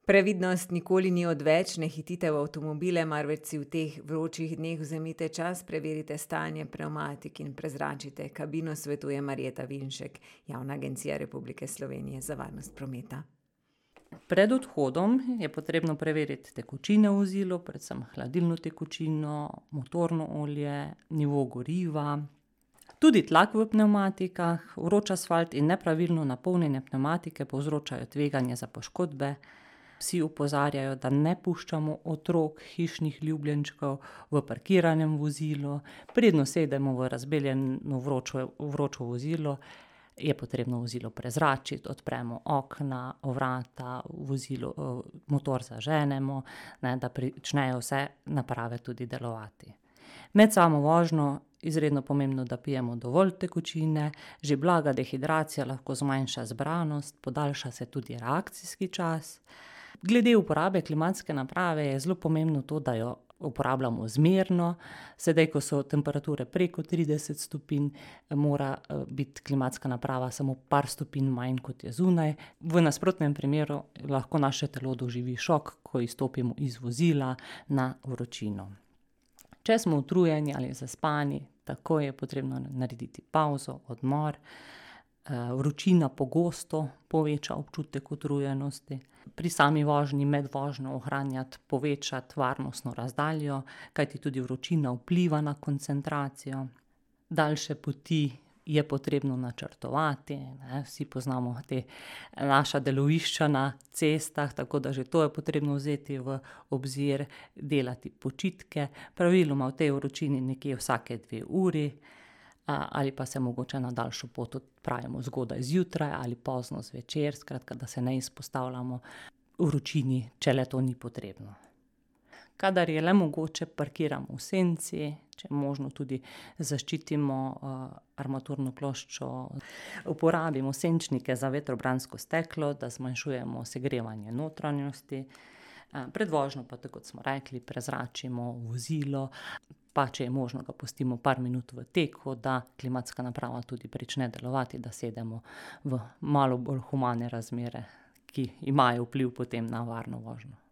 Previdnost nikoli ni odveč, ne hitite v avtomobile, marveč si v teh vročih dneh vzemite čas, preverite stanje pnevmatik in prezračite kabino, svetuje Marjeta Vinšek, Javna agencija Republike Slovenije za varnost prometa. Pred odhodom je potrebno preveriti tekočine v vozilu, predvsem hladilno tekočino, motorno olje, nivo goriva. Tudi tlak v pnevmatikah, vroč asfalt in nepravilno napolnjene pnevmatike povzročajo tveganje za poškodbe. Vsi opozarjajo, da ne puščamo otrok, hišnih ljubljenčkov v parkiranem vozilu. Preden sedemo v razbeljeno vročo vozilo, je potrebno vozilo prezračiti, odpremo okna, vrata, motor zaženemo, da pričnejo vse naprave tudi delovati. Med samo vožnjo izredno pomembno, da pijemo dovolj tekočine, že blaga dehidracija lahko zmanjša zbranost, podaljša se tudi reakcijski čas. Glede uporabe klimatske naprave je zelo pomembno to, da jo uporabljamo zmerno. Sedaj, ko so temperature preko 30 stopinj, mora biti klimatska naprava samo par stopinj manj, kot je zunaj. V nasprotnem primeru lahko naše telo doživi šok, ko izstopimo iz vozila na vročino. Če smo utrujeni ali zaspani, takoj je potrebno narediti pavzo, odmor. Vročina pogosto poveča občutek utrujenosti. Pri sami vožnji, med vožnjo ohranjati, povečati varnostno razdaljo, kajti tudi vročina vpliva na koncentracijo. Daljše poti je potrebno načrtovati, vsi poznamo naša delovišča na cestah, tako da že to je potrebno vzeti v obzir, delati počitke, praviloma v tej vročini nekje vsake 2 uri, ali pa se mogoče na daljšo pot odpravimo zgodaj zjutraj ali pozno zvečer, skratka, da se ne izpostavljamo vročini, če le to ni potrebno. Kadar je le mogoče, parkiramo v senci, če možno tudi zaščitimo armaturno ploščo, uporabimo senčnike za vetrobransko steklo, da zmanjšujemo segrevanje notranjosti. Pred vožnjo pa, tako kot smo rekli, prezračimo vozilo, pa če je možno, ga pustimo par minut v teku, da klimatska naprava tudi prične delovati, da sedemo v malo bolj humane razmere, ki imajo vpliv potem na varno vožnjo.